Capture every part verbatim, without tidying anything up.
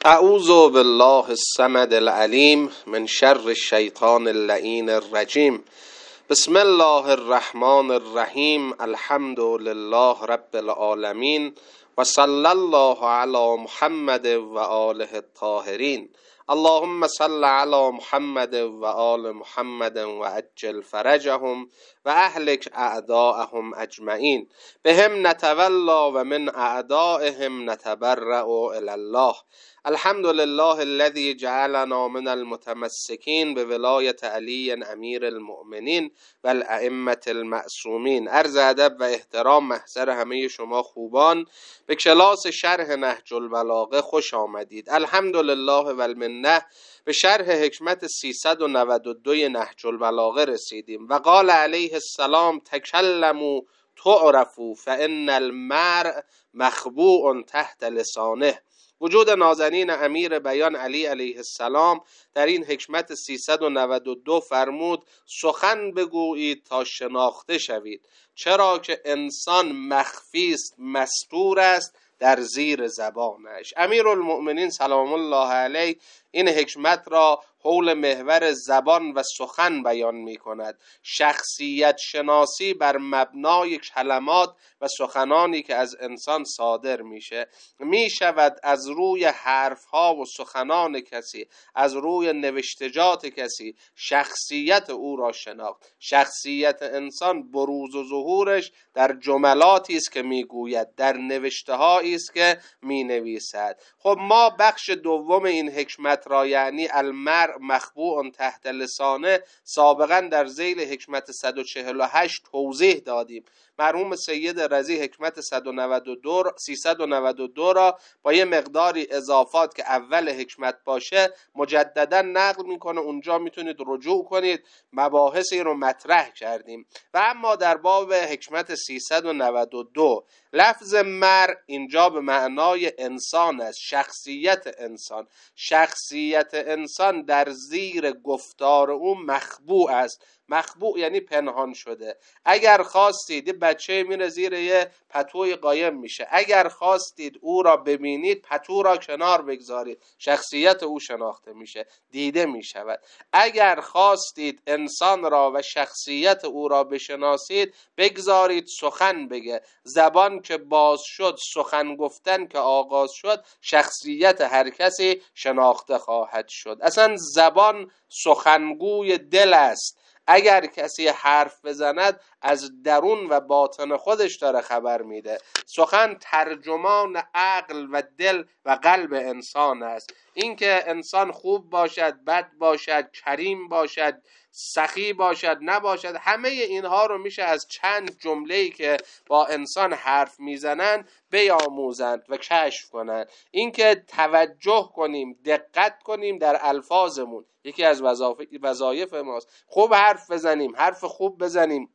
اعوذ بالله الصمد العلیم من شر الشیطان اللعین الرجیم. بسم الله الرحمن الرحیم. الحمد لله رب العالمین و صلی الله علی محمد و آله الطاهرین. اللهم صل علی محمد و آل محمد و عجل فرجهم و اهلک اعداءهم اجمعین. بهم نتولا و من اعدائهم نتبرأ الی الله. الحمد لله الذي جعلنا من المتمسكين بولایت علی امیر المؤمنین و الائمة المعصومین. عرض ادب و احترام محضر همه شما خوبان به کلاس شرح نهج البلاغه خوش آمدید. الحمد لله و المنه به شرح حکمت سیصد و نود و دو نهج البلاغه رسیدیم. و قال علیه السلام تکلموا تعرفوا فان المرء مخبوء تحت لسانه. وجود نازنین امیر بیان علی علیه السلام در این حکمت سیصد و نود و دو فرمود سخن بگویید تا شناخته شوید، چرا که انسان مخفی است، مستور است در زیر زبانش. امیرالمؤمنین سلام الله علیه این حکمت را حول محور زبان و سخن بیان می کند. شخصیت شناسی بر مبنای کلمات و سخنانی که از انسان صادر میشه می شود از روی حرفها و سخنان کسی، از روی نوشتجات کسی شخصیت او را شناخت. شخصیت انسان بروز و ظهورش در جملاتی است که میگوید، در نوشته‌هایی است که مینویسد. خب ما بخش دوم این حکمت را یعنی المرء مخبوء تحت لسانه سابقا در ذیل حکمت صد و چهل و هشت توضیح دادیم. مرحوم سید رضی حکمت صد و نود و دو سیصد و نود و دو را با یه مقداری اضافات که اول حکمت باشه مجددا نقل میکنه، اونجا میتونید رجوع کنید، مباحثی رو مطرح کردیم. و اما در باب حکمت سیصد و نود و دو لفظ مرء اینجا به معنای انسان است، شخصیت انسان. شخصیت انسان در زیر گفتار او مخبوع است. مخبوع یعنی پنهان شده. اگر خواستید بچه میره زیر یه پتوی قایم میشه، اگر خواستید او را ببینید پتو را کنار بگذارید، شخصیت او شناخته میشه، دیده میشود. اگر خواستید انسان را و شخصیت او را بشناسید بگذارید سخن بگه. زبان که باز شد، سخن گفتن که آغاز شد، شخصیت هر کسی شناخته خواهد شد. اصلا زبان سخنگوی دل است. اگر کسی حرف بزند از درون و باطن خودش داره خبر میده. سخن ترجمان عقل و دل و قلب انسان است. اینکه انسان خوب باشد، بد باشد، کریم باشد، سخی باشد، نباشد، همه اینها رو میشه از چند جمله‌ای که با انسان حرف میزنن بیاموزند و کشف کنند. اینکه توجه کنیم، دقت کنیم در الفاظمون یکی از وظایف ماست. خوب حرف بزنیم، حرف خوب بزنیم،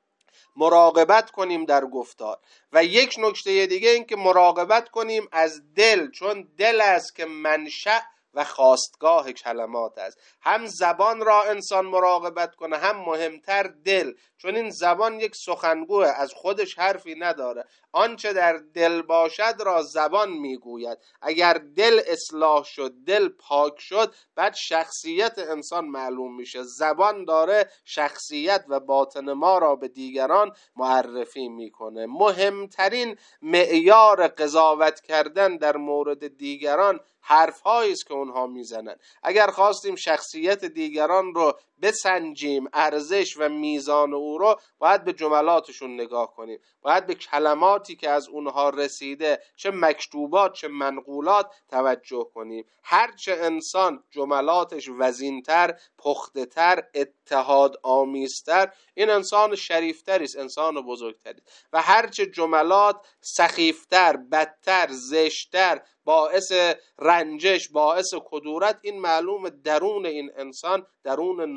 مراقبت کنیم در گفتار. و یک نکته دیگه این که مراقبت کنیم از دل، چون دل است که منشأ و خواستگاه کلمات است. هم زبان را انسان مراقبت کنه، هم مهمتر دل، چون این زبان یک سخنگوه، از خودش حرفی نداره. آنچه در دل باشد را زبان میگوید. اگر دل اصلاح شد، دل پاک شد، بعد شخصیت انسان معلوم میشه. زبان داره شخصیت و باطن ما را به دیگران معرفی میکنه. مهمترین معیار قضاوت کردن در مورد دیگران حرف هایی است که اونها میزنن. اگر خواستیم شخصیت دیگران رو بسنجیم، ارزش و میزان او رو، باید به جملاتشون نگاه کنیم، باید به کلماتی که از اونها رسیده، چه مکتوبات چه منقولات، توجه کنیم. هرچه انسان جملاتش وزینتر، پخته‌تر، اتحاد آمیزتر، این انسان شریفتری است، انسان بزرگتری. و هرچه جملات سخیفتر، بدتر، زشتر، باعث رنجش، باعث کدورت، این معلوم درون این انسان درون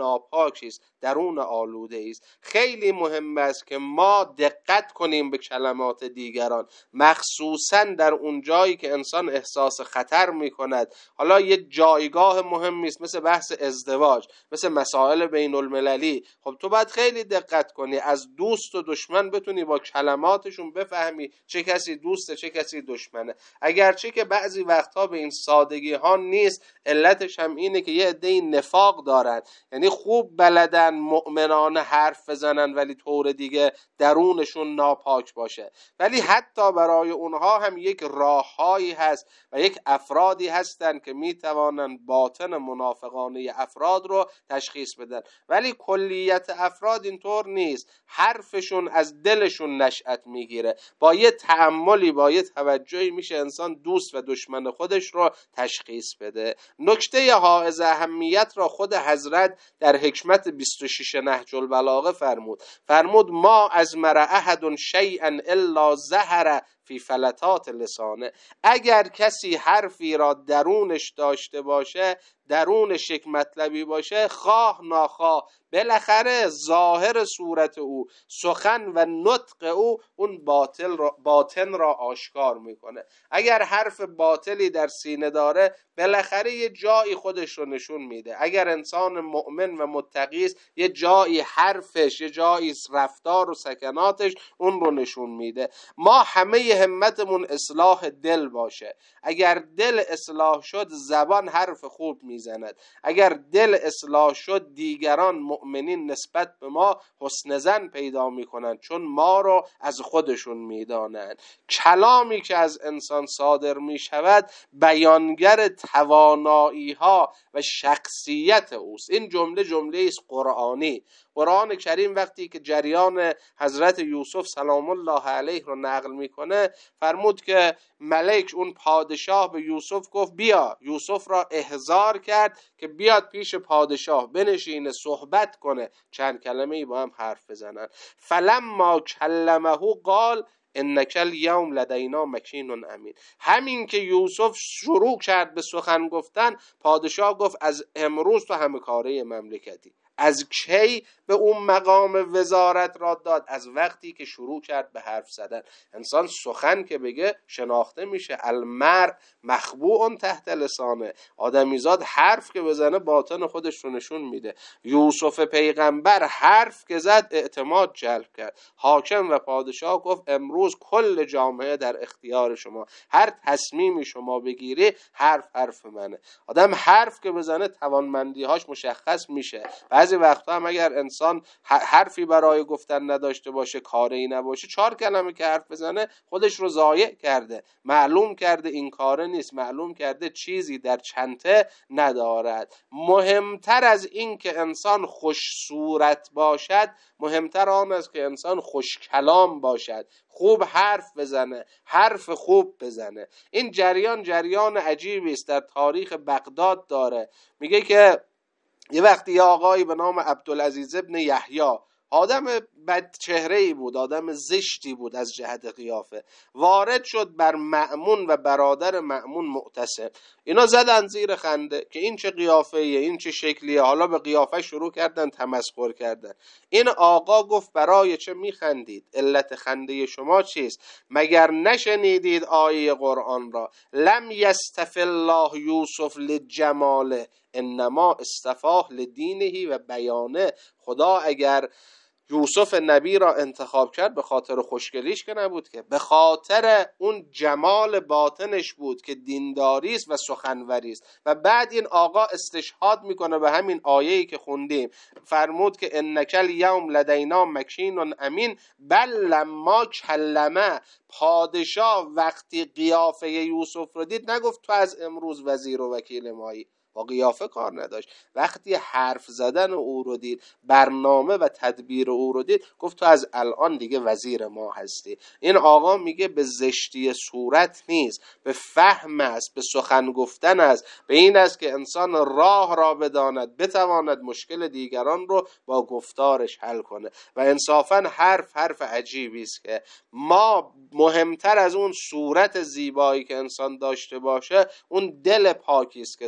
ناپاکی است، درون آلوده است. خیلی مهم است که ما دقت کنیم به کلمات دیگران، مخصوصا در اون جایی که انسان احساس خطر میکند. حالا یه جایگاه مهمی است مثل بحث ازدواج، مثل مسائل بین المللی. خب تو باید خیلی دقت کنی، از دوست و دشمن بتونی با کلماتشون بفهمی چه کسی دوسته چه کسی دشمنه. اگرچه که بعضی وقتها به این سادگی ها نیست، علتش هم اینه که یه عده‌ای نفاق دارن، یعنی خوب بلدن مؤمنانه حرف بزنن ولی طور دیگه درونشون ناپاک باشه. ولی حتی برای اونها هم یک راههایی هست و یک افرادی هستن که میتوانن باطن منافقانه افراد رو تشخیص بدن. ولی کلیت افراد اینطور نیست، حرفشون از دلشون نشأت میگیره. با یه تأملی، با یه توجهی میشه انسان دوست و دشمن خودش رو تشخیص بده. نکته حائز اهمیت را خود حضرت در حکمت بیست و شش نهج البلاغه فرمود. فرمود ما از مر احد شیئا الا ظهر فی فلتات لسانه. اگر کسی حرفی را درونش داشته باشه، درونش یک مطلبی باشه، خواه ناخواه بالاخره ظاهر صورت او، سخن و نطق او اون باطل را باطن را آشکار میکنه. اگر حرف باطلی در سینه داره، بالاخره یه جایی خودش رو نشون میده. اگر انسان مؤمن و متقی است، یه جایی حرفش، یه جایی رفتار و سکناتش اون رو نشون میده. ما همه همتمون اصلاح دل باشه. اگر دل اصلاح شد، زبان حرف خوب میزند. اگر دل اصلاح شد، دیگران مؤمنین نسبت به ما حسن ظن پیدا میکنن، چون ما رو از خودشون میدانن. کلامی که از انسان صادر میشود بیانگر توانایی ها و شخصیت اوست. این جمله جمله است قرآنی. قرآن کریم وقتی که جریان حضرت یوسف سلام الله علیه رو نقل میکنه، فرمود که ملک، اون پادشاه، به یوسف گفت بیا. یوسف را احضار کرد که بیاد پیش پادشاه بنشینه، صحبت کنه، چند کلمه‌ای با هم حرف بزنن. فلما کلمه قال انک الیوم لدینا مکین امین. همین که یوسف شروع کرد به سخن گفتن، پادشاه گفت از امروز تو همه کاره مملکتی. از کی به اون مقام وزارت را داد؟ از وقتی که شروع کرد به حرف زدن. انسان سخن که بگه شناخته میشه. المرء مخبوء تحت لسانه. آدمیزاد حرف که بزنه باطن خودش رو نشون میده. یوسف پیغمبر حرف که زد اعتماد جلب کرد. حاکم و پادشاه گفت امروز کل جامعه در اختیار شما، هر تصمیمی شما بگیری حرف حرف منه. آدم حرف که بزنه توانمندی‌هاش مشخص میشه. بعضی وقتا هم اگر انسان حرفی برای گفتن نداشته باشه، کاری نباشه، چهار کلمه که حرف بزنه خودش رو ضایع کرده. معلوم کرده این کاره نیست، معلوم کرده چیزی در چنته ندارد. مهمتر از این که انسان خوش صورت باشد، مهمتر آن است که انسان خوش کلام باشد، خوب حرف بزنه، حرف خوب بزنه. این جریان جریان عجیبی است، در تاریخ بغداد داره. میگه که یه وقتی یه آقایی به نام عبدالعزیز ابن یحیی، آدم بد چهره‌ای بود، آدم زشتی بود از جهت قیافه، وارد شد بر مأمون و برادر مأمون معتصم. اینا زدن زیر خنده که این چه قیافه‌ایه، این چه شکلیه. حالا به قیافه شروع کردن تمسخر کردن. این آقا گفت برای چه میخندید؟ علت خنده شما چیست؟ مگر نشنیدید آیه قرآن را؟ لم یستف الله یوسف لجماله انما استفاه لدینه و بیانه. خدا اگر یوسف نبی را انتخاب کرد به خاطر خوشگلیش که نبود، که به خاطر اون جمال باطنش بود که دینداری است و سخنوری است. و بعد این آقا استشهاد میکنه به همین آیه‌ای که خوندیم، فرمود که انک الیوم لدینا مکین امین بل لما کلمه. پادشاه وقتی قیافه یوسف رو دید نگفت تو از امروز وزیر و وکیل مایی، با قیافه کار نداشت. وقتی حرف زدن او رو دید، برنامه و تدبیر او رو دید، گفت تو از الان دیگه وزیر ما هستی. این آقا میگه به زشتی صورت نیست، به فهم است، به سخن گفتن است، به این است که انسان راه را بداند، بتواند مشکل دیگران رو با گفتارش حل کنه. و انصافا حرف حرف عجیبی است که ما مهمتر از اون صورت زیبایی که انسان داشته باشه، اون دل پاکی است که داشته باشه.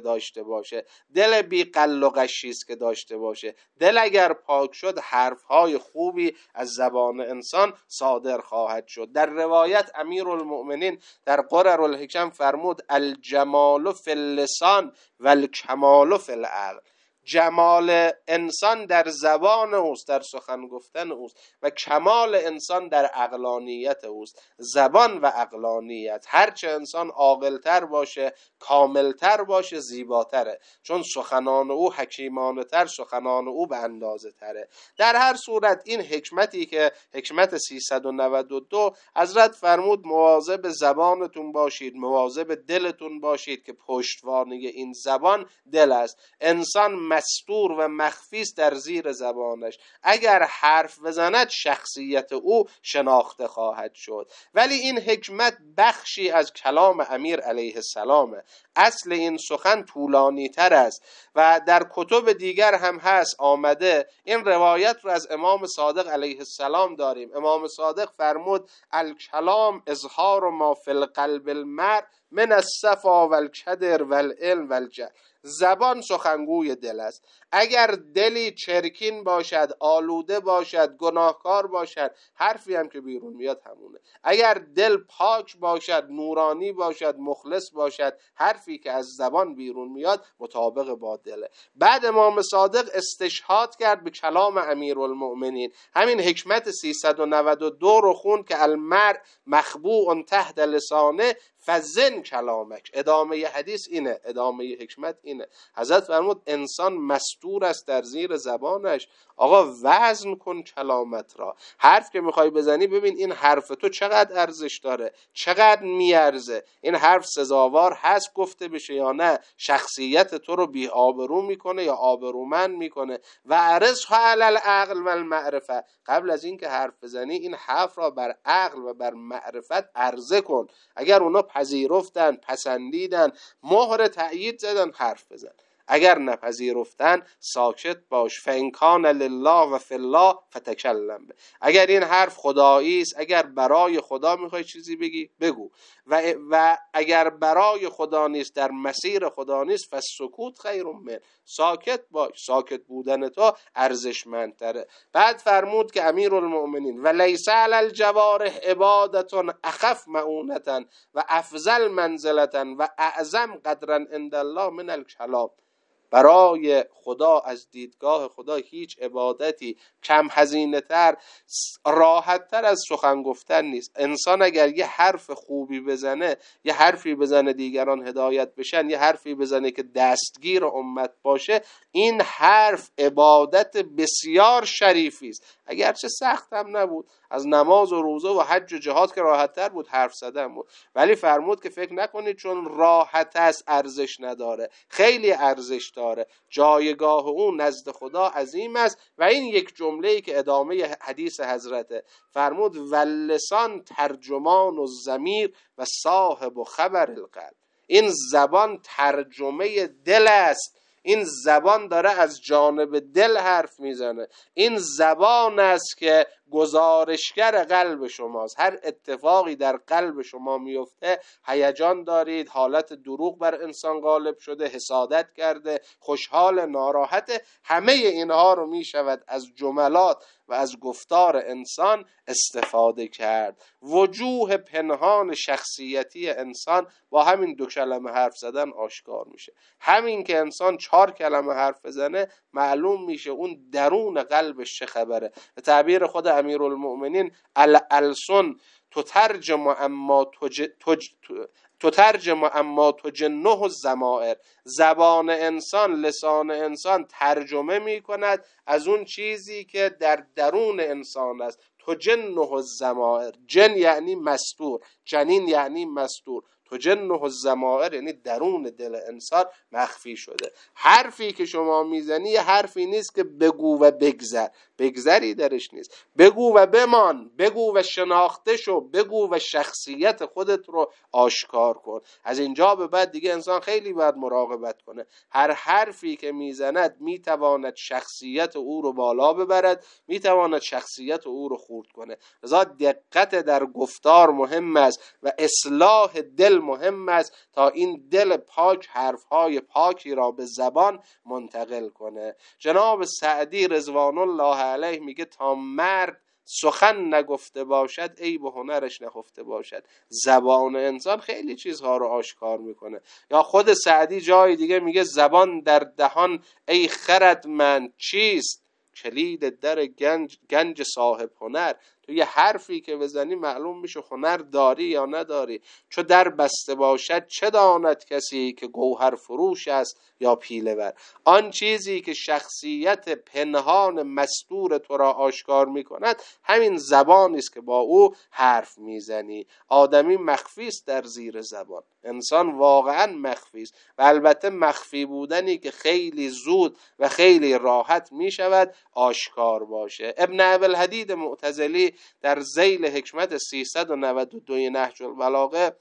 باشه، دل بی قل و قشی است که داشته باشه. دل اگر پاک شد حرفهای خوبی از زبان انسان صادر خواهد شد. در روایت امیرالمؤمنین در قرر الحکم فرمود الجمال فی اللسان و الکمال فی العقل. جمال انسان در زبان اوست، در سخن گفتن اوست، و کمال انسان در عقلانیت اوست. زبان و عقلانیت، هرچه انسان عاقل‌تر باشه، کاملتر باشه، زیباتره، چون سخنان او حکیمانه تر، سخنان او به اندازه تره. در هر صورت این حکمتی که حکمت سیصد و نود و دو، حضرت فرمود مواظب زبانتون باشید، مواظب دلتون باشید که پشتوانه این زبان دل است. انسان مستور و مخفی است در زیر زبانش، اگر حرف بزند شخصیت او شناخته خواهد شد. ولی این حکمت بخشی از کلام امیر علیه السلامه. اصل این سخن طولانی تر است و در کتب دیگر هم هست آمده. این روایت رو از امام صادق علیه السلام داریم. امام صادق فرمود الکلام اظهار ما فی القلب المرء من الصفا و الکدر و العلم و الجهل. زبان سخنگوی دل است. اگر دلی چرکین باشد، آلوده باشد، گناهکار باشد، حرفی هم که بیرون میاد همونه. اگر دل پاک باشد، نورانی باشد، مخلص باشد، حرفی که از زبان بیرون میاد مطابق با دله. بعد امام صادق استشهاد کرد به کلام امیرالمؤمنین، همین حکمت سیصد و نود و دو رو خوند که المرء مخبوء تحت لسانه فزن کلامک. ادامه حدیث اینه، ادامه حکمت اینه. حضرت فرمود انسان مستور است در زیر زبانش. آقا وزن کن کلامت را. حرف که میخوای بزنی ببین این حرف تو چقدر ارزش داره، چقدر میارزه، این حرف سزاوار هست گفته بشه یا نه، شخصیت تو رو بی آبرو میکنه یا آبرومند میکنه. و عرضها علی العقل و المعرفه. قبل از این که حرف بزنی این حرف را بر عقل و بر معرفت عرضه کن. اگر اونا پذیرفتن، پسندیدن، مهر تأیید زدن، حرف بزن. اگر نپذیرفتن ساکت باش. فان کان لله و فی الله فتکلم به. اگر این حرف خدایی است، اگر برای خدا میخوای چیزی بگی بگو، و و اگر برای خدا نیست، در مسیر خدا نیست، فسکوت خیر من. ساکت باش. ساکت بودن تو ارزشمندتره. بعد فرمود که امیرالمؤمنین و لیس علی الجوارح عبادة اخف مؤونة و افضل منزلة و اعظم قدرا عند الله من الکلام. برای خدا، از دیدگاه خدا، هیچ عبادتی کم هزینه تر، راحت تر از سخن گفتن نیست. انسان اگر یه حرف خوبی بزنه، یه حرفی بزنه دیگران هدایت بشن، یه حرفی بزنه که دستگیر امت باشه، این حرف عبادت بسیار شریفی است. اگرچه سخت هم نبود، از نماز و روزه و حج و جهاد که راحت تر بود، حرف زدن بود. ولی فرمود که فکر نکنید چون راحت است ارزش نداره، خیلی ارزش داره. جایگاه اون نزد خدا عظیم است. و این یک جمله‌ای که ادامه حدیث حضرته، فرمود واللسان ترجمان الضمیر و صاحب خبر القلب. این زبان ترجمه دل است. این زبان داره از جانب دل حرف میزنه. این زبان است که گزارشگر قلب شماست. هر اتفاقی در قلب شما میفته، هیجان دارید، حالت دروغ بر انسان غالب شده، حسادت کرده، خوشحال، ناراحت، همه اینها رو میشود از جملات و از گفتار انسان استفاده کرد. وجوه پنهان شخصیتی انسان با همین دو کلمه حرف زدن آشکار میشه. همین که انسان چهار کلمه حرف بزنه معلوم میشه اون درون قلبش چه خبره. به تعبیر خود امیرالمؤمنین الالسن تترجم اما تج... تج... تترجم اما تجنه الضمائر. زبان انسان، لسان انسان ترجمه می کند از اون چیزی که در درون انسان است. تجنه الضمائر. جن یعنی مستور، جنین یعنی مستور. تجنه الضمائر یعنی درون دل انسان مخفی شده. حرفی که شما میزنی یه حرفی نیست که بگو و بگذر، بگذری درش نیست. بگو و بمان، بگو و شناخته شو، بگو و شخصیت خودت رو آشکار کن. از اینجا به بعد دیگه انسان خیلی باید مراقبت کنه. هر حرفی که میزند میتواند شخصیت او رو بالا ببرد، میتواند شخصیت او رو خورد کنه. لذا دقت در گفتار مهم است و اصلاح دل مهم است تا این دل پاک حرفهای پاکی را به زبان منتقل کنه. جناب سعدی رضوان الله علیه میگه تا مرد سخن نگفته باشد عیب و هنرش نهفته باشد. زبان انسان خیلی چیزها رو آشکار میکنه. یا خود سعدی جای دیگه میگه زبان در دهان ای خردمند چیست، کلید در گنج, گنج صاحب هنر. تو یه حرفی که بزنی معلوم میشه هنر داری یا نداری. چو در بسته باشد چه داند کسی که گوهر فروش است یا پیله ور. آن چیزی که شخصیت پنهان مستور تو را آشکار میکند همین زبانی است که با او حرف میزنی. آدمی مخفی است در زیر زبان، انسان واقعا مخفی است و البته مخفی بودنی که خیلی زود و خیلی راحت میشود آشکار باشه. ابن ابوالحدید معتزلی در ذیل حکمت سیصد و نود و دو نهج البلاغه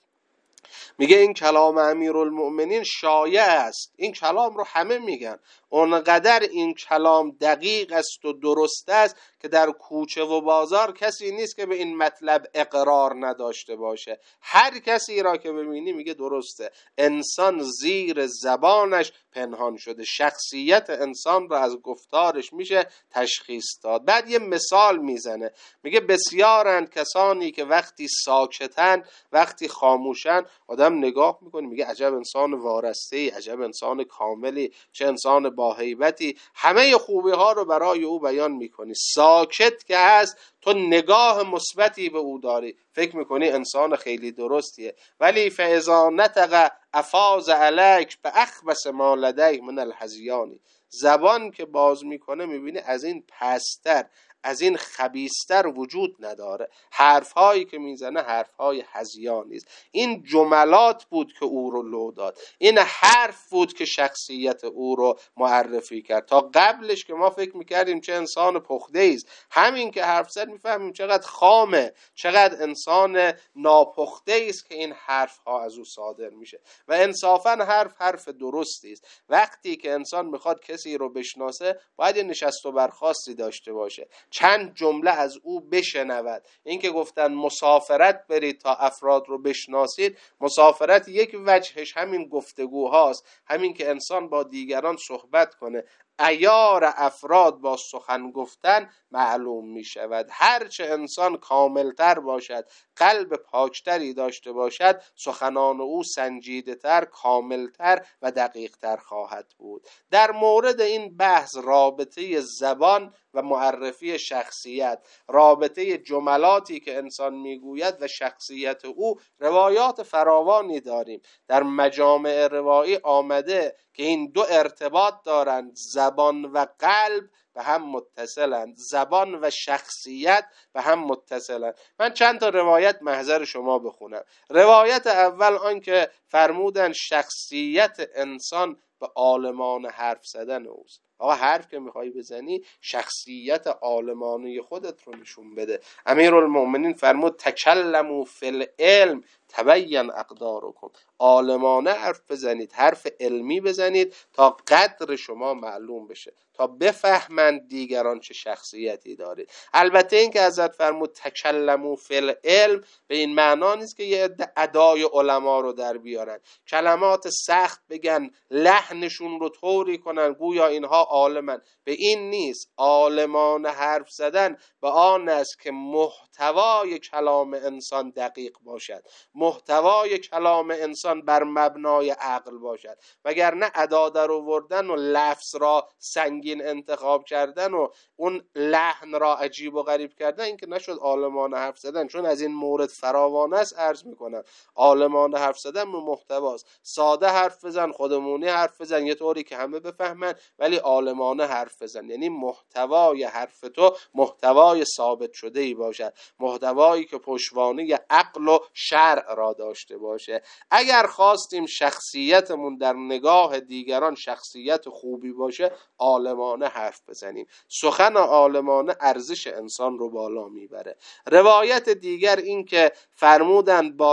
میگه این کلام امیرالمؤمنین شایع است. این کلام رو همه میگن، اونقدر این کلام دقیق است و درست است که در کوچه و بازار کسی نیست که به این مطلب اقرار نداشته باشه. هر کسی را که ببینی میگه درسته. انسان زیر زبانش پنهان شده. شخصیت انسان را از گفتارش میشه تشخیص داد. بعد یه مثال میزنه، میگه بسیارند کسانی که وقتی ساکتن، وقتی خاموشن، آدم نگاه میکنه میگه عجب انسان وارسته‌ای، عجب انسان کاملی، چه انسان با هیبتی. همه خوبی ها رو برای او بیان میکنی. ساکت که هست تو نگاه مثبتی به او داری، فکر میکنی انسان خیلی درستیه. ولی فاذا نطق افاض علیک به اخبث ما لدیه من الهذیان. زبان که باز میکنه میبینی از این پستر، از این خبیثتر وجود نداره. حرفهایی که میزنه حرفهای هذیانی است. این جملات بود که او رو لو داد. این حرف بود که شخصیت او رو معرفی کرد. تا قبلش که ما فکر میکردیم چه انسان پخته است، همین که حرف زد میفهمیم چقدر خامه، چقدر انسان ناپخته است که این حرفها از او صادر میشه. و انصافا حرف حرف درستی است. وقتی که انسان میخواد کسی رو بشناسه باید یه نشست و برخاستی داشته باشه، چند جمله از او بشنود. این که گفتن مسافرت برید تا افراد رو بشناسید، مسافرت یک وجهش همین گفتگوهاست، همین که انسان با دیگران صحبت کنه. عیار افراد با سخن گفتن معلوم می شود. هرچه انسان کاملتر باشد، قلب پاکتری داشته باشد، سخنان او سنجیده تر، کاملتر و دقیق تر خواهد بود. در مورد این بحث رابطه زبان و معرفی شخصیت، رابطه جملاتی که انسان میگوید و شخصیت او، روایات فراوانی داریم. در مجامع روایی آمده که این دو ارتباط دارند، زبان و قلب به هم متصلند، زبان و شخصیت به هم متصلند. من چند تا روایت محضر شما بخونم. روایت اول آن که فرمودن شخصیت انسان به عالمان حرف زدن اوست. آقا حرف که میخوای بزنی شخصیت عالمانه خودت رو نشون بده. امیرالمؤمنین فرمود تکلموا فی العلم تبین اقدارکم. عالمانه حرف بزنید، حرف علمی بزنید تا قدر شما معلوم بشه، تا بفهمند دیگران چه شخصیتی دارید. البته این که حضرت فرمود تکلموا فی العلم به این معنا نیست که یه ادای علما رو در بیارن، کلمات سخت بگن، لحنشون رو طوری کنن گویا اینها عالمن. به این نیست. عالمانه حرف زدن به آن است که محتوای کلام انسان دقیق باشد، محتوای کلام انسان بر مبنای عقل باشد، وگرنه ادا در آوردن و لفظ را سنگین انتخاب کردن و اون لحن را عجیب و غریب کردن، این که نشد عالمانه حرف زدن. چون از این مورد فراوانه است عرض میکنم. عالمانه حرف زدن به محتواست. ساده حرف بزن، خودمونی حرف بزن، یه طوری که همه بفهمن، ولی عالمانه حرف بزن. یعنی محتوای حرف تو محتوای ثابت شده ای باشد، محتوایی که پشتوانه عقل و شرع را داشته باشه. اگر خواستیم شخصیتمون در نگاه دیگران شخصیت خوبی باشه، عالمانه حرف بزنیم. سخن عالمانه ارزش انسان رو بالا میبره. روایت دیگر این که فرمودند با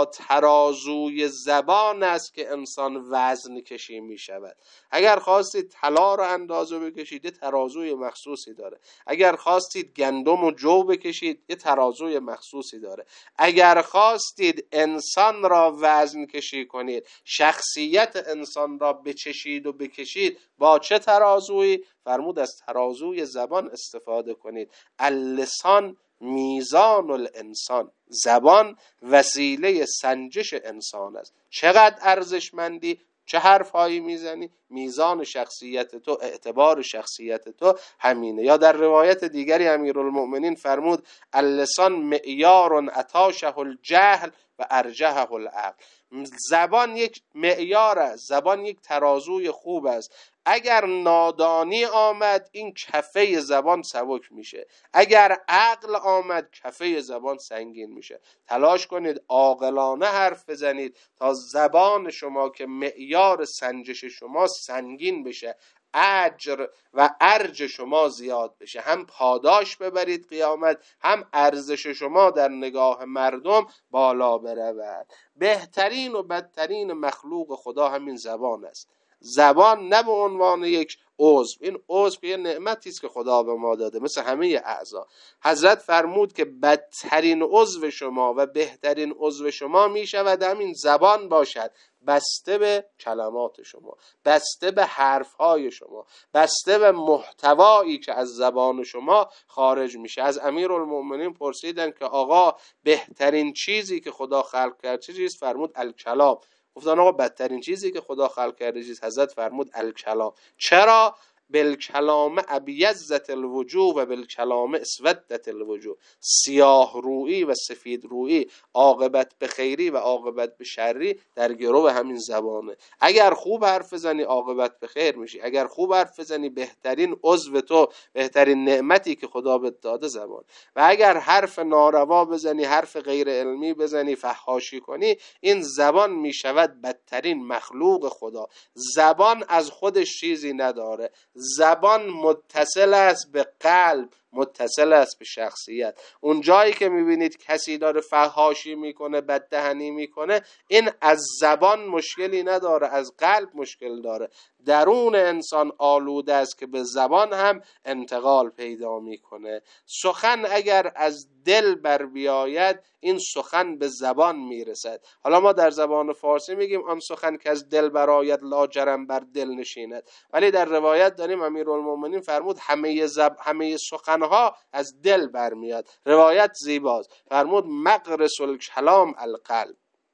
ترازوی زبان است که انسان وزن کشی میشود. اگر خواستید طلا رو اندازه ترازو بکشید یه ترازوی مخصوصی داره. اگر خواستید گندم و جو بکشید یه ترازوی مخصوصی داره. اگر خواستید انسان را وزن کشی کنید، شخصیت انسان را بچشید و بکشید، با چه ترازویی؟ فرمود از ترازوی زبان استفاده کنید. اللسان میزان الانسان، زبان وسیله سنجش انسان است. چقدر ارزشمندی، چه حرفهایی میزنی، میزان شخصیت تو، اعتبار شخصیت تو همینه. یا در روایت دیگری امیرالمؤمنین فرمود اللسان معیار اتاشه الجهل و ارجحه العقل. زبان یک معیار است، زبان یک ترازوی خوب است. اگر نادانی آمد این کفه زبان سبک میشه، اگر عقل آمد کفه زبان سنگین میشه. تلاش کنید عاقلانه حرف بزنید تا زبان شما که معیار سنجش شما سنگین بشه، اجر و ارج شما زیاد بشه، هم پاداش ببرید قیامت، هم ارزش شما در نگاه مردم بالا برود. بهترین و بدترین مخلوق خدا همین زبان است. زبان نه به عنوان یک عضو، این عضو که یه نعمتی است که خدا به ما داده مثل همه اعضا. حضرت فرمود که بدترین عضو شما و بهترین عضو شما می شود همین زبان باشد، بسته به کلمات شما، بسته به حرفهای شما، بسته به محتوایی که از زبان شما خارج میشه. از امیرالمؤمنین پرسیدن که آقا بهترین چیزی که خدا خلق کرد چه چیز؟ فرمود الکلام. گفتن آقا بدترین چیزی که خدا خلق کرده چیز؟ حضرت فرمود الکلام. چرا؟ بالکلام ابیضت الوجوه و بالکلام اسودت الوجوه. سیاه رویی و سفید رویی، عاقبت به خیری و عاقبت به شری در گرو همین زبانه. اگر خوب حرف بزنی عاقبت به خیر میشی، اگر خوب حرف بزنی بهترین عضو تو، بهترین نعمتی که خدا بهت داده زبان. و اگر حرف ناروا بزنی، حرف غیر علمی بزنی، فحاشی کنی، این زبان میشود بدترین مخلوق خدا. زبان از خودش چیزی نداره، زبان متصل است به قلب، متصل است به شخصیت. اون جایی که میبینید کسی داره فحاشی میکنه، بددهنی میکنه، این از زبان مشکلی نداره، از قلب مشکل داره. درون انسان آلوده است که به زبان هم انتقال پیدا میکنه. سخن اگر از دل بر بیاید این سخن به زبان میرسد. حالا ما در زبان فارسی میگیم آن سخن که از دل برآید لاجرم بر دل نشیند، ولی در روایت داریم امیرالمؤمنین فرمود همه زب... همه سخنها از دل برمیاد. روایت زیباست، فرمود مغرس الکلام القلب،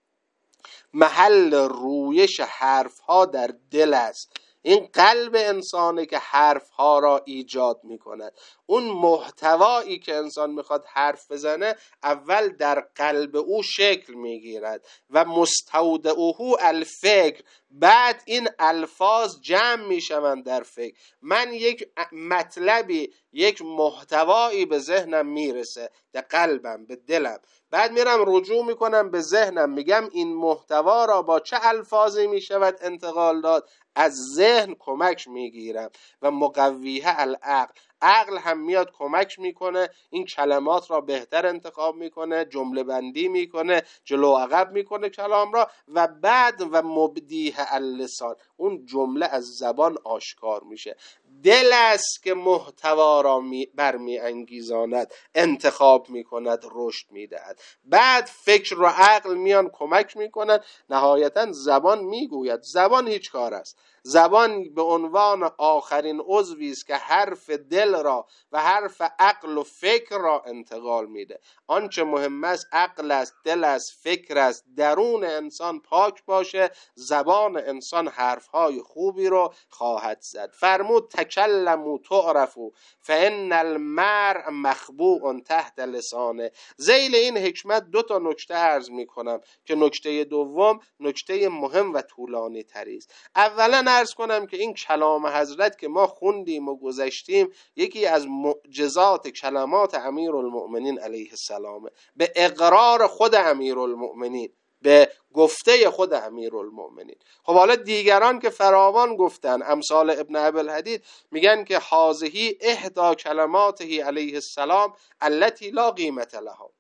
محل رویش حرفها در دل است. این قلب انسانه که حرفها را ایجاد میکند. اون محتوایی که انسان میخواد حرف بزنه اول در قلب او شکل میگیرد و مستودعه الفکر، بعد این الفاظ جمع میشوند در فکر. من یک مطلبی، یک محتوایی به ذهنم میرسه، به قلبم، به دلم، بعد میرم رجوع میکنم به ذهنم، میگم این محتوا را با چه الفاظی میشود انتقال داد؟ از ذهن کمک میگیرم و مقویه العقل، عقل هم میاد کمک میکنه، این کلمات را بهتر انتخاب میکنه، جمله بندی میکنه، جلو عقب میکنه کلام را، و بعد و مبدیه اللسان، اون جمله از زبان آشکار میشه. دل است که محتوا را برمی انگیزاند، انتخاب میکند، رشد میدهد. بعد فکر و عقل میان کمک میکنند، نهایتا زبان میگوید. زبان هیچ کار است. زبان به عنوان آخرین عضوی است که حرف دل را و حرف عقل و فکر را انتقال میده. آنچه مهم است عقل است، دل است، فکر است. درون انسان پاک باشه، زبان انسان حرفهای خوبی رو خواهد زد. فرمود تکلموا تعرفوا فان المرء مخبوء تحت لسانه. ذیل این حکمت دو تا نکته عرض میکنم که نکته دوم نکته مهم و طولانی تری است. اولا عرض کنم که این کلام حضرت که ما خوندیم و گذشتیم یکی از معجزات کلمات امیرالمؤمنین علیه السلام، به اقرار خود امیرالمؤمنین، به گفته خود امیرالمؤمنین. خب حالا دیگران که فراوان گفتن، امثال ابن ابوالحدید میگن که هذه احدی کلماته علیه السلام التي لا قیمت لها.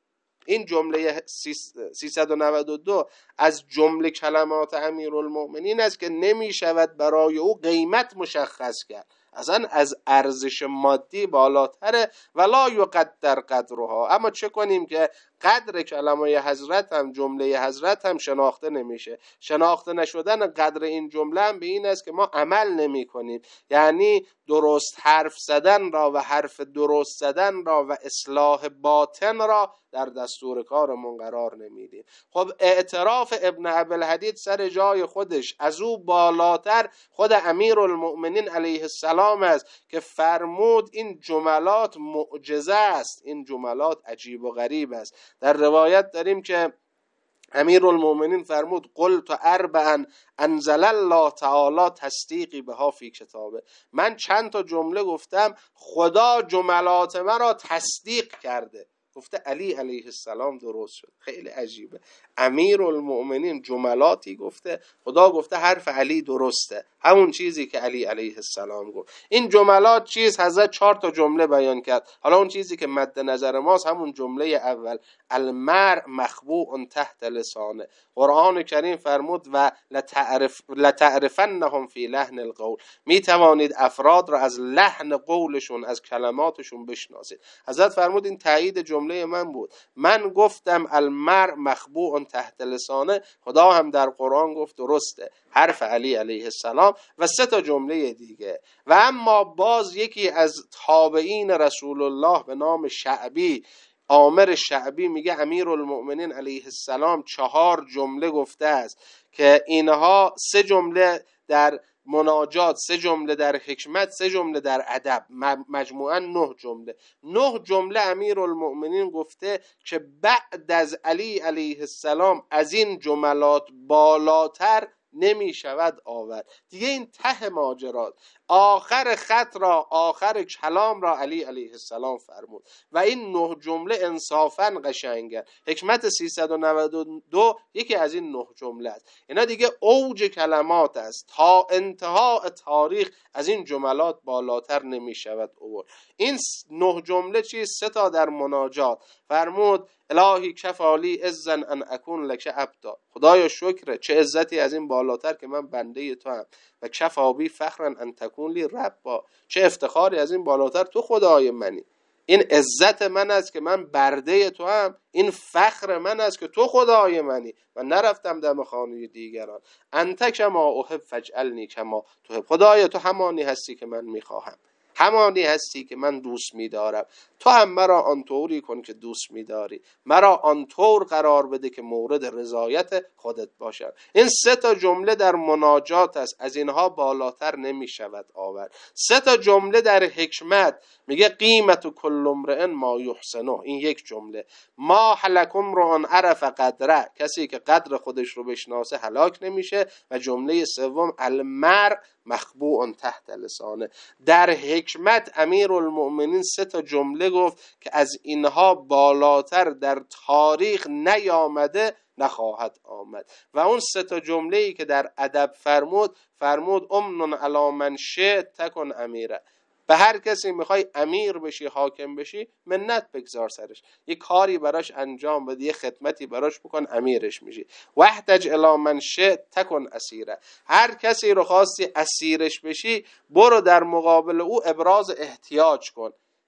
این جمله سیصد و نود و دو از جمله کلمات امیرالمؤمنین است که نمی شود برای او قیمت مشخص کرد، اصلا از ارزش مادی بالاتره. ولا یقدر قدرها، اما چه کنیم که قدر کلمه حضرت هم جمله حضرت هم شناخته نمیشه. شناخته نشدن قدر این جمله هم به این است که ما عمل نمی کنیم، یعنی درست حرف زدن را و حرف درست زدن را و اصلاح باطن را در دستور کارمون قرار نمیدیم. خب اعتراف ابن ابوالحدید سر جای خودش، از او بالاتر خود امیرالمؤمنین علیه السلام است که فرمود این جملات معجزه است، این جملات عجیب و غریب است. در روایت داریم که امیرالمؤمنین فرمود قلت اربعا انزل الله تعالی تصدیقی بها فی کتابه، من چند تا جمله گفتم خدا جملات من را تصدیق کرده. گفته علی علیه السلام درست شد. خیلی عجیبه، امیرالمؤمنین جملاتی گفته، خدا گفته حرف علی درسته، همون چیزی که علی علیه السلام گفت. این جملات چیز؟ حضرت چهار تا جمله بیان کرد. حالا اون چیزی که مد نظر ماست همون جمله اول، المرء مخبوء تحت لسانه. قرآن کریم فرمود و لتعرف لتعرفنهم فی لحن القول، می توانید افراد را از لحن قولشون، از کلماتشون بشناسید. حضرت فرمود این تایید جمله من بود، من گفتم المرء مخبوء تحت لسانه، خدا هم در قرآن گفت درسته، حرف علی علیه السلام و سه تا جمله دیگه. و اما باز یکی از تابعین رسول الله به نام شعبی، عامر شعبی، میگه امیرالمؤمنین علیه السلام چهار جمله گفته است که اینها سه جمله در مناجات، سه جمله در حکمت، سه جمله در ادب، مجموعاً نه جمله. نه جمله امیرالمؤمنین گفته که بعد از علی علیه السلام از این جملات بالاتر نمی شود آورد. دیگه این ته ماجرات، آخر خط را، آخر کلام را علی علیه السلام فرمود و این نه جمله انصافاً قشنگه. حکمت سیصد و نود و دو یکی از این نه جمله است. اینا دیگه اوج کلمات است، تا انتها تاریخ از این جملات بالاتر نمی شود آورد. این نه جمله چیز؟ سه تا در مناجات فرمود الهی کفالی عزن ان اکون لک عبدا، خدایا شکر چه عزتی از این بالاتر که من بنده تو هم، و کفابی فخرا ان تکون لی ربا، چه افتخاری از این بالاتر تو خدای منی. این عزت من است که من برده تو هم، این فخر من است که تو خدای منی و نرفتم دم خانه دیگران. انت کما احب فاجعلنی کما تحب، خدایا تو همانی هستی که من میخواهم، همانی هستی که من دوست می‌دارم، تو هم مرا آنطوری کن که دوست می‌داری، مرا آنطور قرار بده که مورد رضایت خودت باشم. این سه تا جمله در مناجات است، از اینها بالاتر نمی‌شود آورد. سه تا جمله در حکمت میگه قیمت کل امرئ ما یحسنه، این یک جمله. ما هلک امرؤ عرف قدره، کسی که قدر خودش رو بشناسه هلاک نمیشه. و جمله سوم المرء مخبوء تحت لسانه. در حکمت امیرالمؤمنین سه تا جمله گفت که از اینها بالاتر در تاریخ نیامده، نخواهد آمد. و اون سه تا جمله‌ای که در ادب فرمود، فرمود امنن علی من شئت تکن امیره، به هر کسی میخوای امیر بشی، حاکم بشی، منت بگذار سرش، یه کاری براش انجام بده، یه خدمتی براش بکن، امیرش میشی. واحتج الی من شئت تکن اسیره، هر کسی رو خواستی اسیرش بشی، برو در مقابل او ابراز احتیاج کن.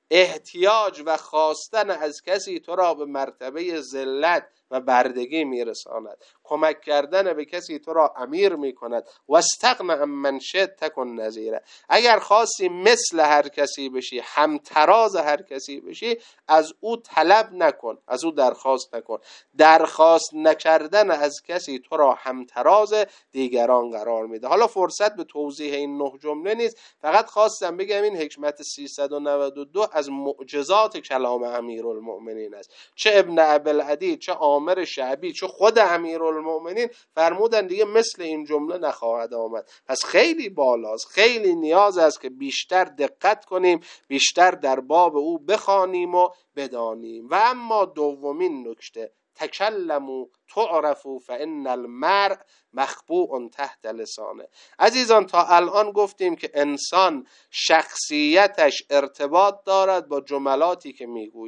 احتیاج و خواستن از کسی تو را به مرتبه ذلت و بردگی میرساند، کمک کردن به کسی تو را امیر میکند. واستغن عن من شئت تکن نظیره، اگر خواستی مثل هر کسی بشی، همتراز هر کسی بشی، از او طلب نکن، از او درخواست نکن. درخواست نکردن از کسی تو را همتراز دیگران قرار میده. حالا فرصت به توضیح این نه جمله نیست، فقط خواستم بگم این حکمت سیصد و نود و دو از معجزات کلام امیرالمؤمنین است. چه ابن ابوالحدید، چه عامر شعبی، چه خود امیرالمؤمنین فرمودن دیگه مثل این جمله نخواهد آمد. پس خیلی بالاست، خیلی نیاز است که بیشتر دقت کنیم، بیشتر در باب او بخوانیم و بدانیم. و اما دومین نکته، تکلموا تعرفوا فان المرء مخبوء تحت لسانه. عزیزان تا الان گفتیم که انسان شخصیتش ارتباط دارد با جملاتی که میگوید.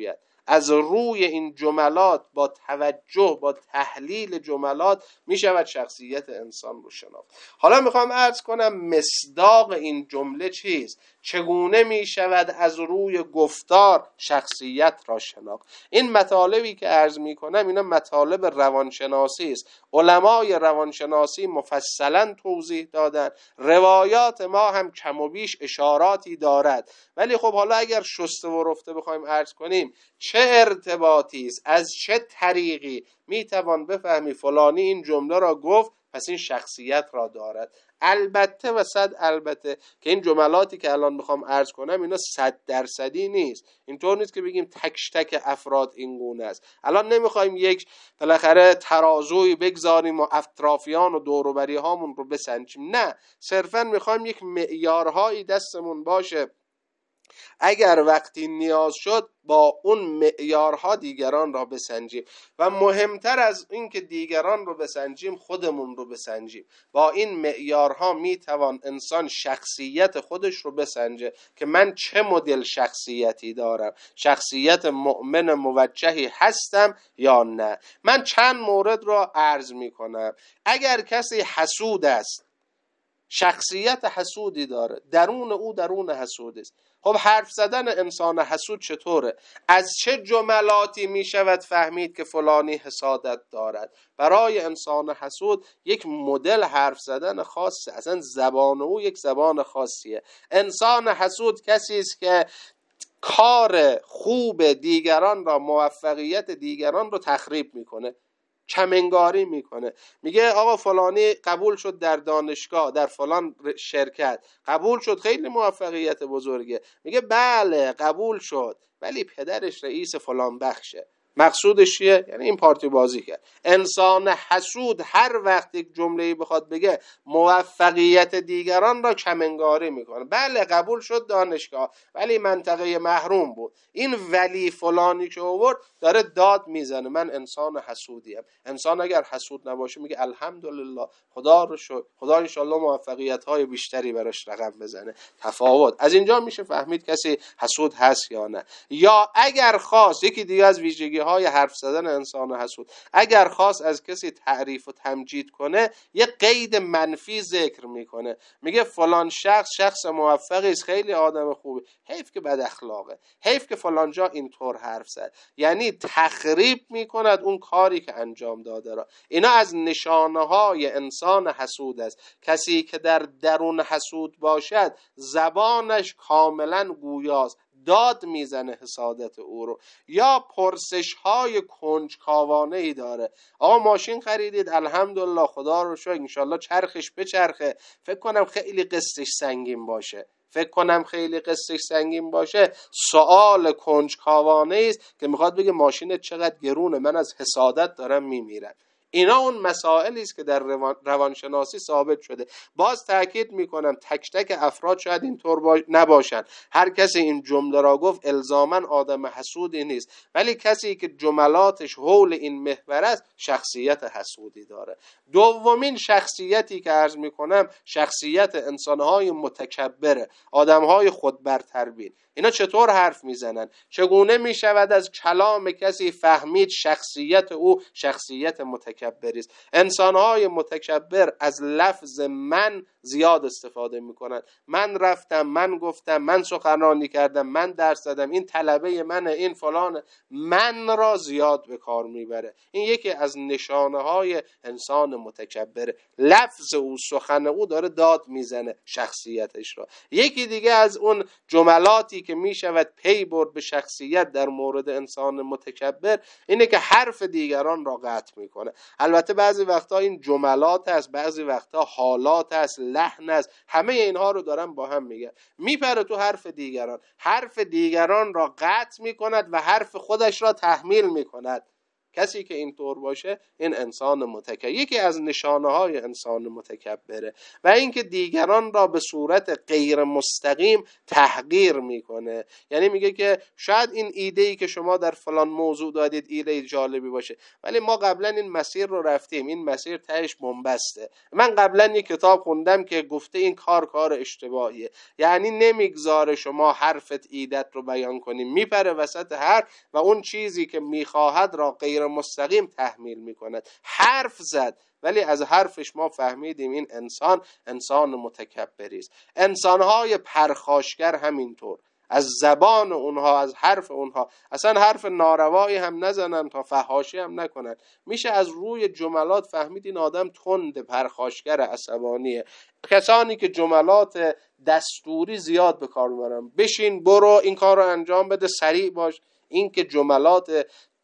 از روی این جملات با توجه با تحلیل جملات می شود شخصیت انسان رو شناخت. حالا میخوام عرض کنم مصداق این جمله چیست؟ چگونه می شود از روی گفتار شخصیت را شناخت؟ این مطالبی که عرض می کنم اینا مطالب روانشناسی است. علمای روانشناسی مفصلا توضیح دادن، روایات ما هم کم و بیش اشاراتی دارد، ولی خب حالا اگر شسته و رفته بخوایم عرض کنیم چه ارتباطی است، از چه طریقی می توان بفهمی فلانی این جمله را گفت پس این شخصیت را دارد. البته و صد البته که این جملاتی که الان میخوام عرض کنم اینا صد درصدی نیست. اینطور نیست که بگیم تک تک افراد این گونه است. الان نمیخوایم یک بالاخره ترازوی بگذاریم و اطرافیان و دور و بری هامون رو بسنجیم، نه، صرفا میخوایم یک معیارهایی دستمون باشه، اگر وقتی نیاز شد با اون معیارها دیگران را بسنجیم و مهمتر از این که دیگران رو بسنجیم خودمون رو بسنجیم. با این معیارها میتوان انسان شخصیت خودش رو بسنجه که من چه مدل شخصیتی دارم، شخصیت مؤمن موجهی هستم یا نه. من چند مورد را عرض میکنم. اگر کسی حسود است، شخصیت حسودی داره، درون او درون حسود است، خب حرف زدن انسان حسود چطوره؟ از چه جملاتی می شود فهمید که فلانی حسادت دارد؟ برای انسان حسود یک مدل حرف زدن خاصه، اصلا زبان او یک زبان خاصیه. انسان حسود کسی است که کار خوب دیگران را، موفقیت دیگران رو تخریب میکنه، کمنگاری میکنه. میگه آقا فلانی قبول شد در دانشگاه، در فلان شرکت قبول شد، خیلی موفقیت بزرگه. میگه بله قبول شد ولی پدرش رئیس فلان بخشه. مقصودش چیه؟ یعنی این پارتی بازی کرد. انسان حسود هر وقت یک جمله‌ای بخواد بگه موفقیت دیگران را کمنگاری میکنه. بله قبول شد دانشگاه ولی منطقه محروم بود. این ولی فلانی که آورد داره داد میزنه من انسان حسودیم. انسان اگر حسود نباشه میگه الحمدلله، خدا رو شکر، خدا ان شاءالله موفقیت‌های بیشتری براش رقم بزنه. تفاوت از اینجا میشه فهمید کسی حسود هست یا نه. یا اگر خواست، یکی دیگه از ویژگی های حرف زدن انسان حسود، اگر خواست از کسی تعریف و تمجید کنه یه قید منفی ذکر میکنه، میگه فلان شخص شخص موفقی است، خیلی آدم خوبی، حیف که بد اخلاقه، حیف که فلان جا اینطور حرف زد. یعنی تخریب میکند اون کاری که انجام داده را. اینا از نشانه های انسان حسود است. کسی که در درون حسود باشد زبانش کاملا گویاست، داد میزنه حسادت او رو. یا پرسش های کنجکاوانه ای داره. آقا ماشین خریدید؟ الحمدلله، خدا رو شکر، انشالله چرخش بچرخه. فکر کنم خیلی قسطش سنگین باشه. فکر کنم خیلی قسطش سنگین باشه. سوال کنجکاوانه است که میخواد بگه ماشینت چقدر گرونه، من از حسادت دارم میمیرم. اینا اون مسائلی است که در روان روانشناسی ثابت شده. باز تاکید میکنم تک تک افراد شاید اینطور باش... نباشن. هر کسی این جمله را گفت الزاما آدم حسودی نیست، ولی کسی که جملاتش حول این محور است شخصیت حسودی داره. دومین شخصیتی که عرض میکنم شخصیت انسانهای متکبره، آدمهای خودبرتربین. اینا چطور حرف میزنن؟ چگونه میشود از کلام کسی فهمید شخصیت او شخصیت متکبری است؟ انسانهای متکبر از لفظ من زیاد استفاده میکنن. من رفتم، من گفتم، من سخنرانی کردم، من درس دادم، این طلبه منه، این فلان، من را زیاد به کار میبره. این یکی از نشانه های انسان متکبره. لفظ او، سخن او داره داد میزنه شخصیتش را. یکی دیگه از اون جملاتی که میشود پی برد به شخصیت در مورد انسان متکبر اینه که حرف دیگران را قطع میکنه. البته بعضی وقتا این جملات است، بعضی وقتا حالات است، لحن است، همه اینها رو دارم با هم میگم. میپره تو حرف دیگران، حرف دیگران را قطع میکند و حرف خودش را تحمیل میکند کسی که اینطور باشه این انسان متکبر، یکی از نشانه های انسان متکبره. و اینکه دیگران را به صورت غیر مستقیم تحقیر میکنه. یعنی میگه که شاید این ایده ای که شما در فلان موضوع دادید ایده جالبی باشه، ولی ما قبلا این مسیر رو رفتیم، این مسیر تهش بنبسته. من قبلا یک کتاب خوندم که گفته این کار کار اشتباهیه. یعنی نمیگذاره شما حرفت ایدت رو بیان کنیم، میپره وسط حرف و اون چیزی که میخواهد را غیر مستقیم تحمیل میکند. حرف زد ولی از حرفش ما فهمیدیم این انسان انسان متکبری است. انسانهای پرخاشگر همینطور، از زبان اونها، از حرف اونها اصلا حرف ناروایی هم نزنن تا فحاشی هم نکنن. میشه از روی جملات فهمید این آدم تند، پرخاشگر، عصبانیه. کسانی که جملات دستوری زیاد به کار میبرن، بشین برو این کار رو انجام بده، سریع باش، این که جملات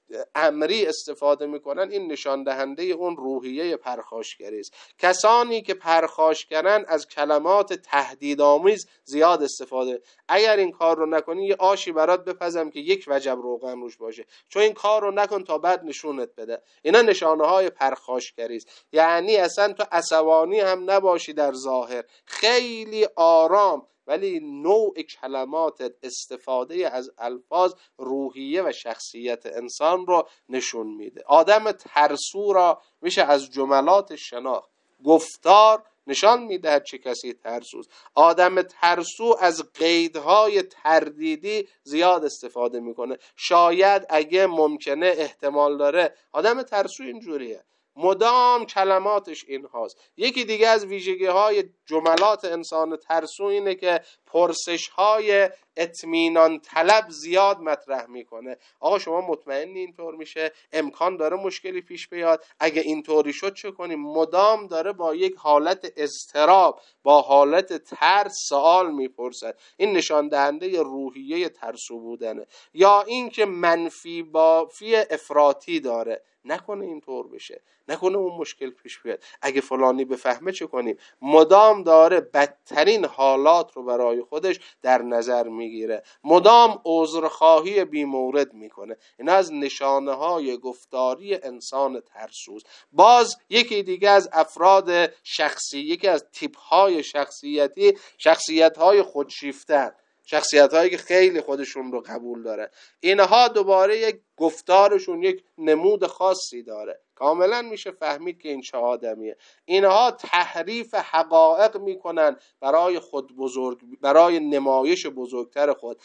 امری استفاده میکنن، این نشان دهنده اون روحیه پرخاشگری است. کسانی که پرخاشگرن از کلمات تهدیدآمیز زیاد استفاده، اگر این کار رو نکنی یه آشی برات بپزم که یک وجب روغن روش باشه، چون این کار رو نکن تا بعد نشونت بده. اینا نشانه های پرخاشگری است. یعنی اصلا تو عصبانی هم نباشی در ظاهر، خیلی آرام، ولی نوع کلمات استفاده از الفاظ روحیه و شخصیت انسان رو نشون میده. آدم ترسو را میشه از جملات شناخت. گفتار نشان میده چه کسی ترسوست. آدم ترسو از قیدهای تردیدی زیاد استفاده میکنه. شاید، اگه، ممکنه، احتمال داره. آدم ترسو اینجوریه، مدام کلماتش این هاست. یکی دیگه از ویژگی های جملات انسان ترسو اینه که پرسش های اطمینان طلب زیاد مطرح میکنه. آقا شما مطمئنی اینطور میشه؟ امکان داره مشکلی پیش بیاد؟ اگه اینطوری شد چه کنیم؟ مدام داره با یک حالت اضطراب، با حالت ترس سوال میپرسد. این نشان دهنده روحیه ترسو بودنه. یا اینکه منفی بافی افراطی داره، نکنه اینطور بشه، نکنه اون مشکل پیش بیاد، اگه فلانی بفهمه چه کنیم. مدام داره بدترین حالات رو برای خودش در نظر میگیره، مدام عذرخواهی بی مورد میکنه. اینا از نشانه های گفتاری انسان ترسوست. باز یکی دیگه از افراد شخصی، یکی از تیپ های شخصیتی، شخصیت های خودشیفته، شخصیت هایی که خیلی خودشون رو قبول داره. اینها دوباره یک گفتارشون یک نمود خاصی داره، کاملا میشه فهمید که این چه آدمیه. اینها تحریف حقایق میکنن برای خود بزرگ، برای نمایش بزرگتر خود.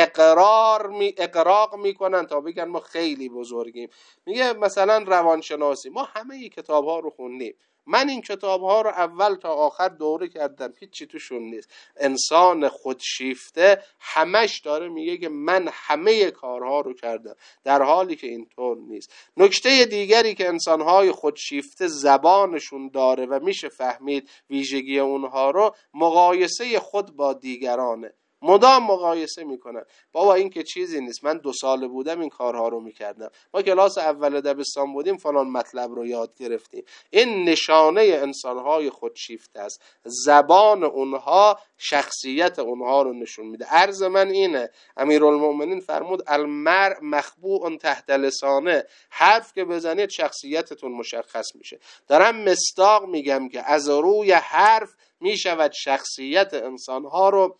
اقرار می اقراق میکنن تا بگن ما خیلی بزرگیم. میگه مثلا روانشناسی، ما همه ای کتاب ها رو خوندیم، من این کتاب ها رو اول تا آخر دوره کردم، هیچی توشون نیست. انسان خودشیفته همش داره میگه که من همه کارها رو کردم، در حالی که اینطور نیست. نکته دیگری که انسانهای خودشیفته زبانشون داره و میشه فهمید ویژگی اونها رو، مقایسه خود با دیگرانه. مدام مقایسه میکنن. بابا این که چیزی نیست، من دو ساله بودم این کارها رو میکردم، ما کلاس اول دبستان بودیم فلان مطلب رو یاد گرفتیم. این نشانه انسانهای خودشیفته است. زبان اونها شخصیت اونها رو نشون میده. عرض من اینه، امیرالمومنین فرمود المرء مخبوء تحت لسانه، حرف که بزنید شخصیتتون مشخص میشه. دارم مصداق میگم که از روی حرف میشود شخصیت انسانها رو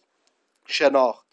شناخت.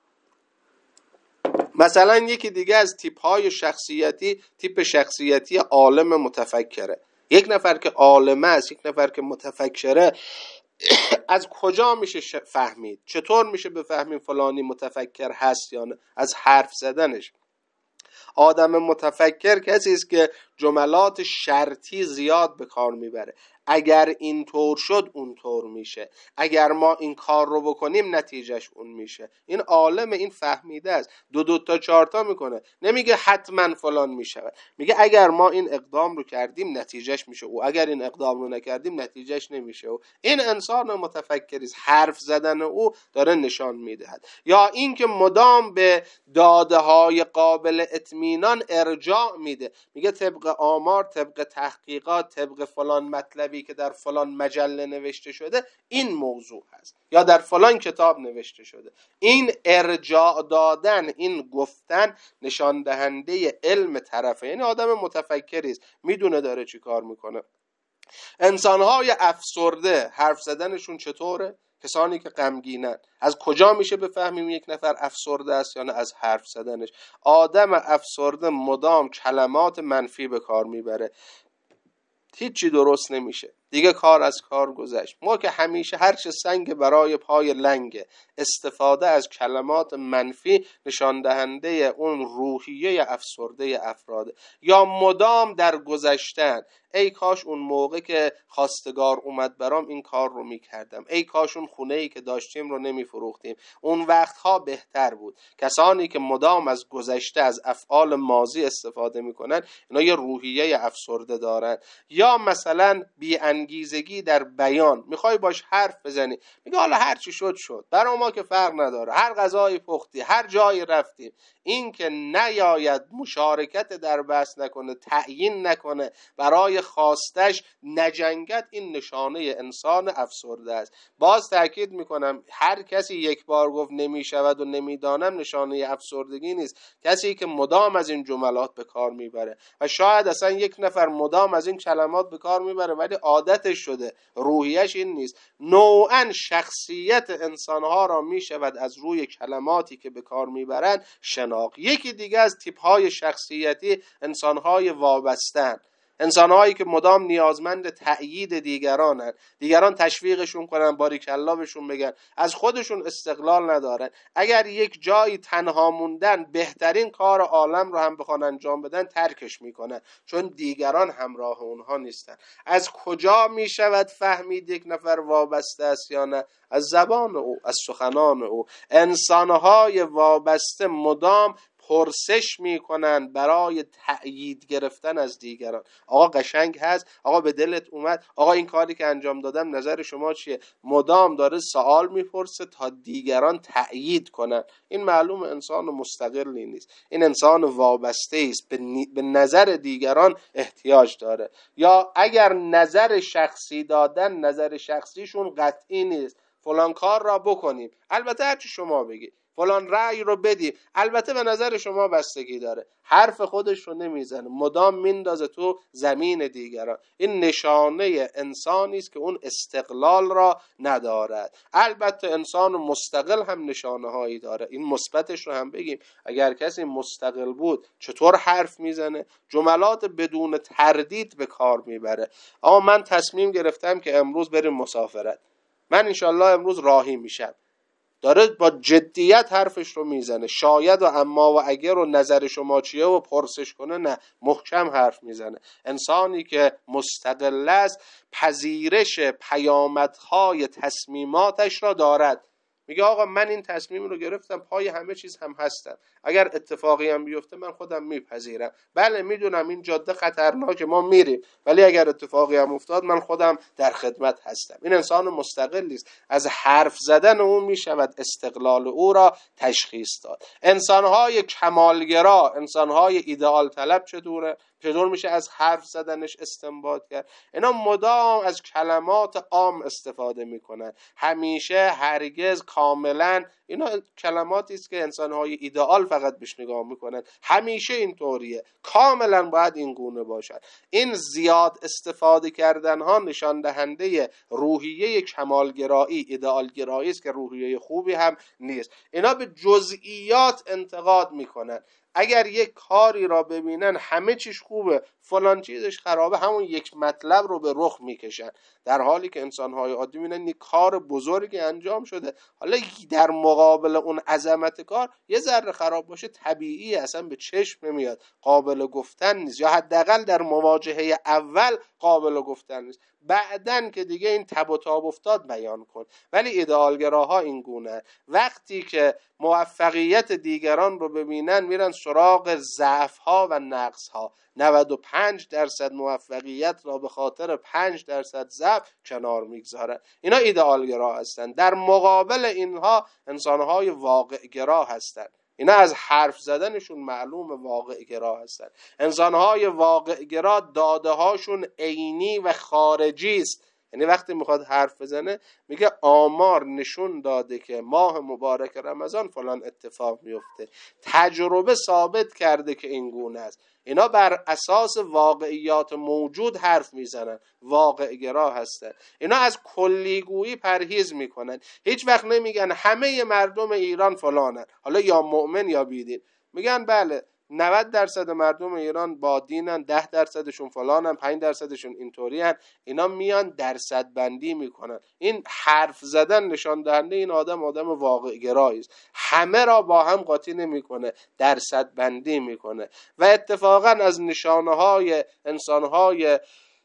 مثلا یکی دیگه از تیپ های شخصیتی، تیپ شخصیتی عالم متفکره. یک نفر که عالمه است، یک نفر که متفکره، از کجا میشه فهمید؟ چطور میشه بفهمیم فلانی متفکر هست یا نه؟ از حرف زدنش. آدم متفکر کسی است که جملات شرطی زیاد به کار میبره. اگر اینطور شد اونطور میشه، اگر ما این کار رو بکنیم نتیجهش اون میشه. این عالم، این فهمیده است. دو دو تا چهار تا میکنه، نمیگه حتما فلان میشود، میگه اگر ما این اقدام رو کردیم نتیجهش میشه او، اگر این اقدام رو نکردیم نتیجهش نمیشه او. این انسان متفکری است. حرف زدن او داره نشان میدهد. یا اینکه مدام به داده های قابل اطمینان ارجاع میده، میگه طبق طبق آمار، طبق تحقیقات، طبق فلان مطلبی که در فلان مجله نوشته شده این موضوع هست یا در فلان کتاب نوشته شده. این ارجاع دادن، این گفتن نشان دهنده علم طرفه، یعنی آدم متفکری است، میدونه داره چی کار میکنه. انسانهای افسرده حرف زدنشون چطوره؟ کسانی که غمگینن. از کجا میشه بفهمیم یک نفر افسرده است یا نه؟ از حرف زدنش. آدم افسرده مدام کلمات منفی به کار میبره، هیچی درست نمیشه، دیگه کار از کار گذشت. ما که همیشه هر چه سنگ برای پای لنگه، استفاده از کلمات منفی نشان دهنده اون روحیه افسرده افراده. یا مدام در گذشتن، ای کاش اون موقع که خواستگار اومد برام این کار رو میکردم، ای کاش اون خونه‌ای که داشتیم رو نمیفروختیم، اون وقتها بهتر بود. کسانی که مدام از گذشته، از افعال ماضی استفاده میکنن، اینا یه روحیه افسرده دارن. یا مثلا بی انگیزگی در بیان، میخوای باش حرف بزنی، میگه حالا هر چی شد شد، برای ما که فرق نداره، هر غذای پختی، هر جایی رفتیم. این که نیاید مشارکت در بحث نکنه، تعیین نکنه، برای خواستش نجنگت، این نشانه انسان افسرده است. باز تاکید میکنم، هر کسی یک بار گفت نمیشود و نمیدانم نشانه افسردگی نیست. کسی که مدام از این جملات به کار میبره، و شاید اصلا یک نفر مدام از این کلمات به کار میبره ولی عادتش شده، روحیش این نیست. نوعا شخصیت انسانها را میشود از روی کلماتی که به کار میبرند شناخت. یکی دیگه از تیپ‌های شخصیتی انسانهای وابستن، انسانهایی که مدام نیازمند تأیید دیگرانن، دیگران تشویقشون کنن، باریکلا بهشون بگن، از خودشون استقلال ندارن. اگر یک جایی تنها موندن، بهترین کار عالم رو هم بخوان انجام بدن ترکش میکنن، چون دیگران همراه اونها نیستن. از کجا میشود فهمید یک نفر وابسته است یا نه؟ از زبان او، از سخنان او. انسانهای وابسته مدام پرسش میکنن برای تأیید گرفتن از دیگران. آقا قشنگ هست، آقا به دلت اومد، آقا این کاری که انجام دادم نظر شما چیه؟ مدام داره سوال میپرسه تا دیگران تأیید کنن. این معلوم انسان مستقلی نیست، این انسان وابسته است، به نظر دیگران احتیاج داره. یا اگر نظر شخصی دادن، نظر شخصیشون قطعی نیست، فلان کار را بکنیم، البته هرچی شما بگید، فلان رأی رو بدیم، البته به نظر شما بستگی داره، حرف خودش رو نمیزنه، مدام میندازه تو زمین دیگران. این نشانه انسانی است که اون استقلال را ندارد. البته انسان مستقل هم نشانه هایی داره، این مثبتش رو هم بگیم. اگر کسی مستقل بود چطور حرف میزنه؟ جملات بدون تردید به کار میبره. اما من تصمیم گرفتم که امروز بریم مسافرت، من انشالله امروز راهی میشم. داره با جدیت حرفش رو میزنه، شاید و اما و اگر و نظر شما چیه و پرسش کنه، نه، محکم حرف میزنه. انسانی که مستقل است پذیرش پیامدهای تصمیماتش را دارد. میگه آقا من این تصمیم رو گرفتم، پای همه چیز هم هستم، اگر اتفاقی هم بیفته من خودم میپذیرم. بله میدونم این جاده خطرناکه، ما میریم، ولی اگر اتفاقی هم افتاد من خودم در خدمت هستم. این انسان مستقلی است. از حرف زدن او میشود استقلال او را تشخیص داد. انسانهای کمالگرا، انسانهای ایدئال طلب چطوره؟ چطور میشه از حرف زدنش استنباط کرد؟ اینا مدام از کلمات عام استفاده میکنن، همیشه، هرگز، کاملا. اینا کلماتی است که انسانهای ایدئال فقط بهش نگاه میکنن. همیشه اینطوریه، کاملا باید این گونه باشد. این زیاد استفاده کردن ها نشان دهنده روحیه کمالگرایی، ایدئالگرایی است که روحیه خوبی هم نیست. اینا به جزئیات انتقاد میکنن. اگر یک کاری را ببینن همه چیش خوبه، فلان چیزش خرابه، همون یک مطلب رو به رخ میکشن، در حالی که انسان‌های عادی میبینن یک کار بزرگی انجام شده، حالا در مقابل اون عظمت کار یه ذره خراب باشه طبیعیه، اصلا به چشم نمیاد، قابل گفتن نیست، یا حداقل در مواجهه اول قابل گفتن نیست. بعدن که دیگه این تب و تاب افتاد بیان کن. ولی ایدئالگراها این گونه، وقتی که موفقیت دیگران رو ببینن میرن سراغ ضعف‌ها و نقص‌ها. نود و پنج درصد موفقیت را به خاطر پنج درصد ضعف کنار میگذارن. اینا ایدئالگرا هستن. در مقابل اینها انسان‌های واقع‌گرا هستن. اینا از حرف زدنشون معلوم واقع گرا هستن. انسانهای واقع گرا داده هاشون عینی و خارجی است. یعنی وقتی میخواد حرف بزنه میگه آمار نشون داده که ماه مبارک رمضان فلان اتفاق میفته، تجربه ثابت کرده که این گونه است. اینا بر اساس واقعیات موجود حرف میزنن، واقع گرا هستن. اینا از کلیگویی پرهیز میکنن. هیچ وقت نمیگن همه مردم ایران فلانن، حالا یا مؤمن یا بیدین. میگن بله نود درصد مردم ایران با دینن، ده درصدشون فلانن، پنج درصدشون اینطوری هن. اینا میان درصد بندی میکنن. این حرف زدن نشان دهنده این آدم آدم واقع گرایی است. همه را با هم قاطی نمیکنه، درصد بندی میکنه. و اتفاقا از نشانه های انسان های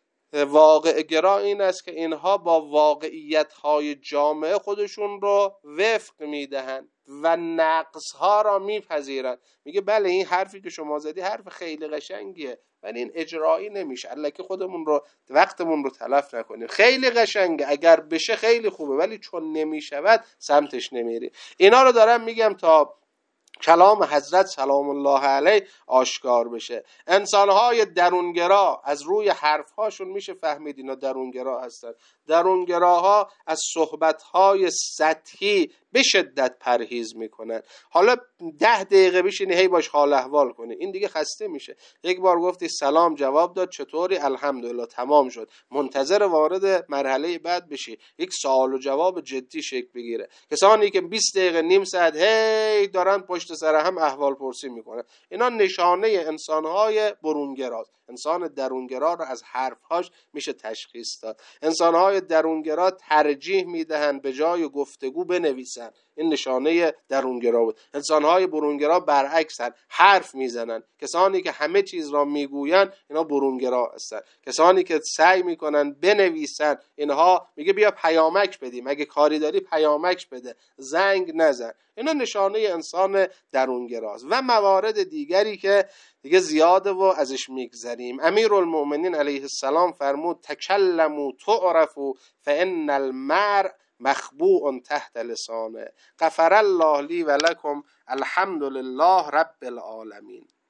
واقع گرا این است که اینها با واقعیت های جامعه خودشون رو وفق میدهند و نقص ها را میپذیرند. میگه بله این حرفی که شما زدی حرف خیلی قشنگیه ولی این اجرایی نمیشه، الکی خودمون رو وقتمون رو تلف نکنیم. خیلی قشنگه، اگر بشه خیلی خوبه، ولی چون نمیشود سمتش نمیری. اینا رو دارم میگم تا کلام حضرت سلام الله علیه آشکار بشه. انسانهای درونگرا از روی حرفهاشون میشه فهمید اینا درونگرا هستن. درونگراها از صحبتهای سطحی به شدت پرهیز میکنن. حالا ده دقیقه بشینی هی باش حال احوال کنی، این دیگه خسته میشه. یک بار گفتی سلام، جواب داد چطوری، الحمدلله، تمام شد. منتظر وارد مرحله بعد بشی، یک سوال و جواب جدی شکل بگیره. کسانی که بیست دقیقه نیم ساعت هی دارن پشت سر هم احوال پرسی میکنن، اینا نشانه انسانهای برونگراست. انسان درونگرا رو از حرفهاش میشه تشخیص داد. انسانهای درونگرا ترجیح میدهن به جای گفتگو بنویسن، این نشانه درونگرا بود. انسانهای برونگرا برعکسن، حرف میزنن. کسانی که همه چیز را میگوین اینا برونگرا هستن. کسانی که سعی میکنن بنویسن، اینها میگه بیا پیامک بدیم، اگه کاری داری پیامک بده، زنگ نزن. اینا نشانه انسان درونگراست. و موارد دیگری که دیگه زیاده و ازش میگذریم. امیرالمؤمنین علیه السلام فرمود تکلموا تعرفوا فان المرء مخبوء تحت لسانه. غفر الله لی و لکم، الحمد لله رب العالمین.